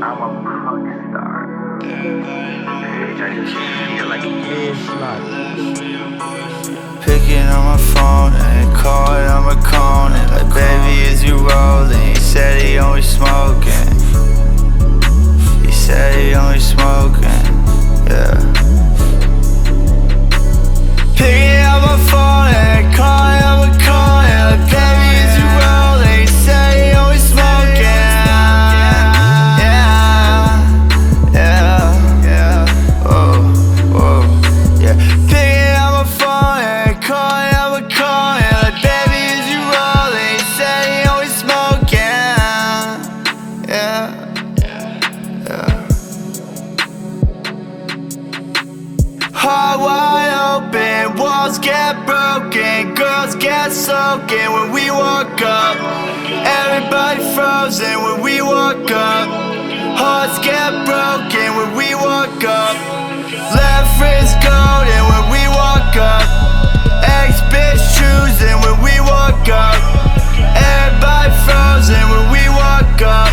I'm a punk star. Bitch, I just feel like Picking on my phone and calling on my cone. And like, baby, is you rolling? He said he only smoking. He said he only smoking. Yeah. Picking on my phone and calling on my cone. And like, baby, is you rolling? He said he only smoking. Yeah, yeah, yeah. Oh, oh, yeah. Picking on my phone and calling on my cone. And like, baby, is you rolling? He said he only smoking. Yeah, yeah. Heart wide open, walls get broken, girls get soaking when we walk up. Everybody frozen when we walk up. Hearts get broken when we walk up. Left wrist golden when we walk up. Ex-bitch choosing when we walk up. Everybody frozen when we walk up.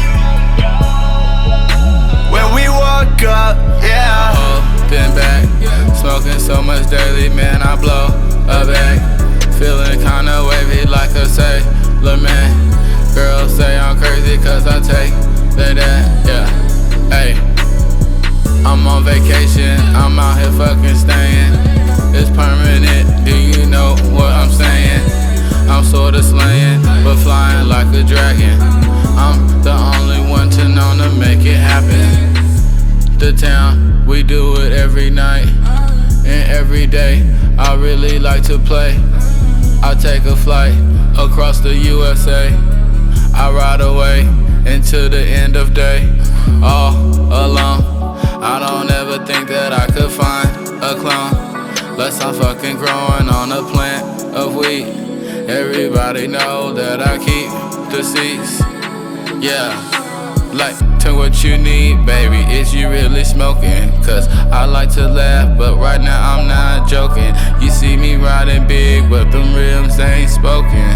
When we walk up, yeah. Been back, smoking so much daily, man, I blow a bag. Feeling kinda wavy like a sailor man. Girls say I'm crazy cause I take that, yeah. Hey, I'm on vacation, I'm out here fucking staying. It's permanent, do you know what I'm saying? I'm sorta slaying, but flying like a dragon. I'm the only one to know to make it happen. The town, we do it every night and every day. I really like to play. I take a flight across the USA. I ride away into the end of day, all alone. I don't ever think that I could find a clone, unless I'm fucking growing on a plant of weed. Everybody know that I keep the seats, yeah. Like, to what you need, baby, is you really smoking? Cause I like to laugh, but right now I'm not joking. You see me riding big, but them rims ain't spoken.